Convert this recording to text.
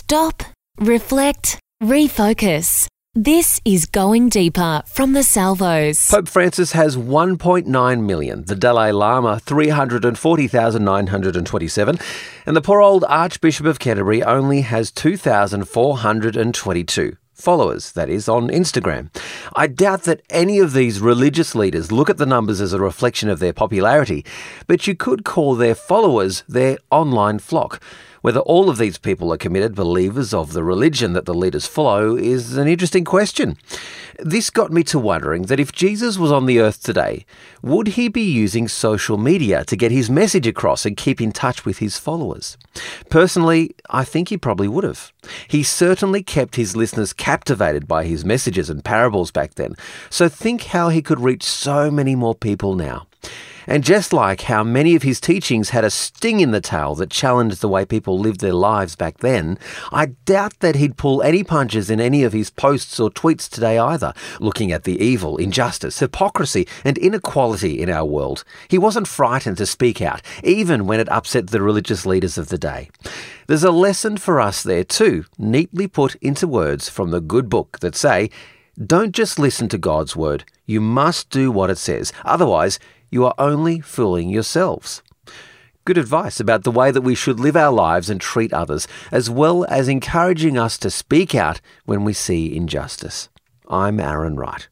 Stop, reflect, refocus. This is Going Deeper from the Salvos. Pope Francis has 1.9 million, the Dalai Lama 340,927, and the poor old Archbishop of Canterbury only has 2,422. Followers, that is, on Instagram. I doubt that any of these religious leaders look at the numbers as a reflection of their popularity, but you could call their followers their online flock. Whether all of these people are committed believers of the religion that the leaders follow is an interesting question. This got me to wondering that if Jesus was on the earth today, would he be using social media to get his message across and keep in touch with his followers? Personally, I think he probably would have. He certainly kept his listeners captivated by his messages and parables back then. So think how he could reach so many more people now. And just like how many of his teachings had a sting in the tail that challenged the way people lived their lives back then, I doubt that he'd pull any punches in any of his posts or tweets today either, looking at the evil, injustice, hypocrisy and inequality in our world. He wasn't frightened to speak out, even when it upset the religious leaders of the day. There's a lesson for us there too, neatly put into words from the good book that say, don't just listen to God's word, you must do what it says. Otherwise, you are only fooling yourselves. Good advice about the way that we should live our lives and treat others, as well as encouraging us to speak out when we see injustice. I'm Aaron Wright.